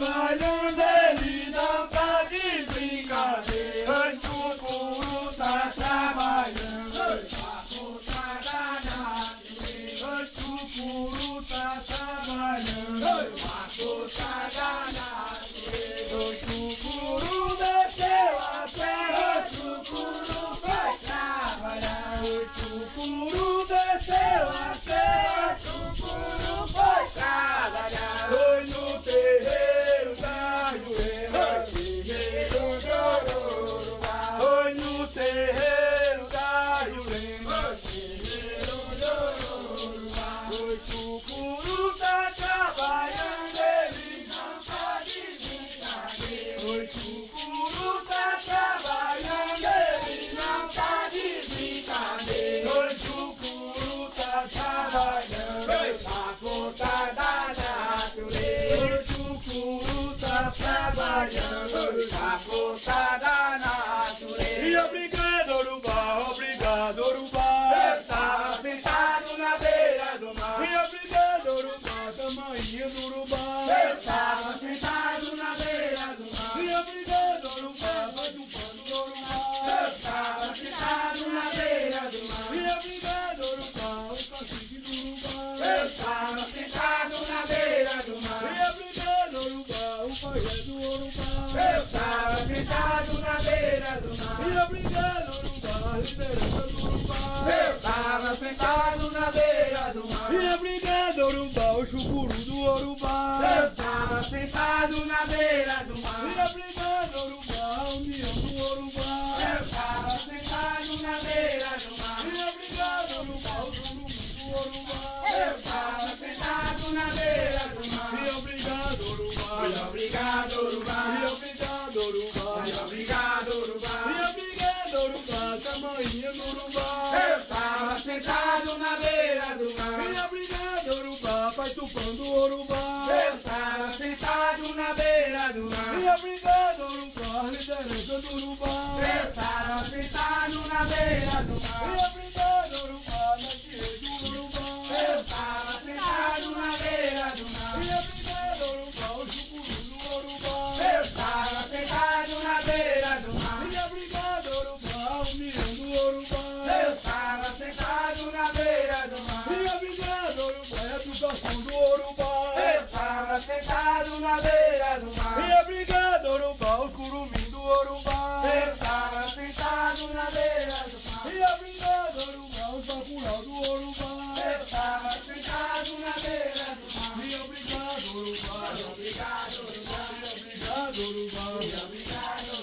trabalhando, ele não tá de brincadeira. O Chucuru tá trabalhando, papo tá danado. O Chucuru tá trabalhando, papo tá danado. O Chucuru desceu a terra, o Chucuru vai trabalhar. O Chucuru desceu a terra, o Chucuru vai trabalhar. Foi no terreiro da Jurema, terreiro de Ororubá. Foi no terreiro da Jurema, terreiro de Ororubá. O Chucuru tá trabalhando, ele não tá de brincadeira. O Chucuru tá trabalhando, ele não tá de brincadeira. O Chucuru tá trabalhando, papo tá da natureza. O Chucuru tá trabalhando, papo tá da natureza. E obrigado, Orubá, obrigado, Orubá. Eu tava sentado na beira do mar. E obrigado, Orubá, tamanho do Urubá. Eu tava sentado na beira do mar. E obrigado, Orubá, vai do pano do Urubá. Eu tava sentado na beira do mar. E obrigado, Orubá, o cacique do Urubá. Eu tava sentado na beira do mar. E obrigado, Orubá, o pajé do Urubá. Eu tava sentado na beira do mar. E obrigado, Orubá, a liderança do Urubá. Eu tava sentado na beira do mar. E obrigado, Orubá, o Chucuru do Urubá. Eu tava sentado na beira do mar. E obrigado, Orubá, a união do Urubá. Eu tava sentado na beira do mar. E obrigado, Orubá, o Zumbi do Urubá. Eu tava sentado na beira do mar. E obrigado, Urubá. E obrigado, Urubá. E obrigado, Urubá. E obrigado, Urubá. E obrigado, Urubá, tamanho do Urubá. Eu tava sentado na beira do mar. E obrigado, Urubá, pai Tupã do Urubá. Eu tava sentado na beira do mar. E obrigado, Urubá, liderança do Urubá. Eu tava sentado na beira do mar.